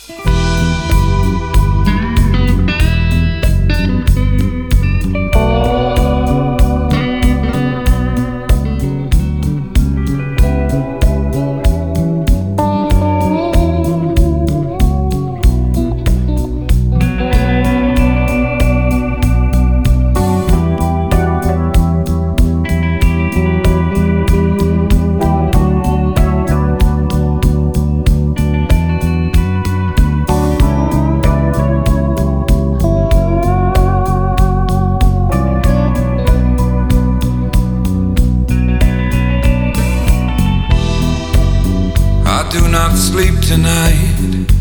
I do not sleep tonight.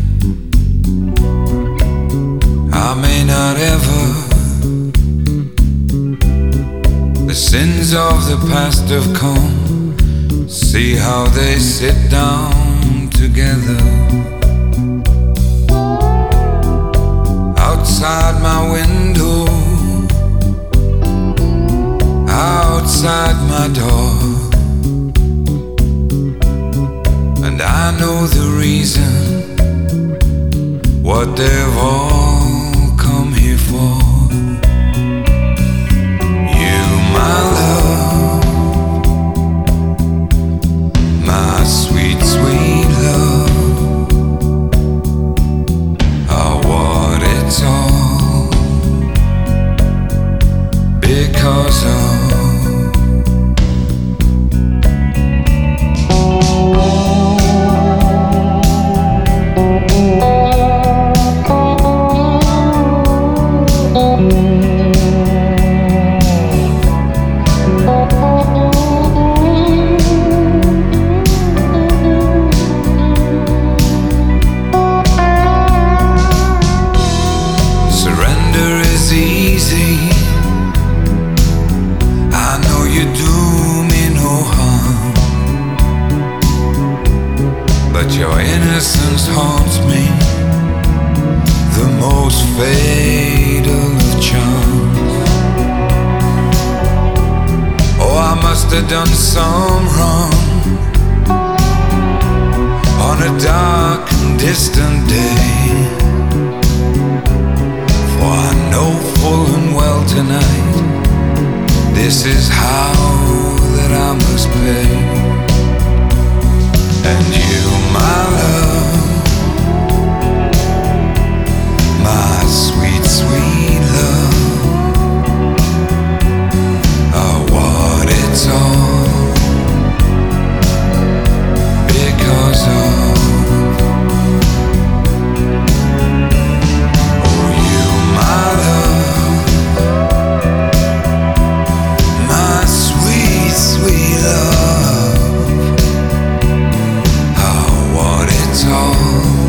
I may not ever. The sins of the past have come. See how they sit down together. Outside my window, outside my door. And I know the reason, what they've all come here for. You, my love, my sweet, sweet love, are what it's all because of. But your innocence haunts me, the most fatal of charms. Oh, I must have done some wrong on a dark and distant day, for I know full and well tonight, this is how that I must pay. And you, my love, my sweet, sweet love, are what it's all because of. Oh, you, my love, my sweet, sweet love, it's all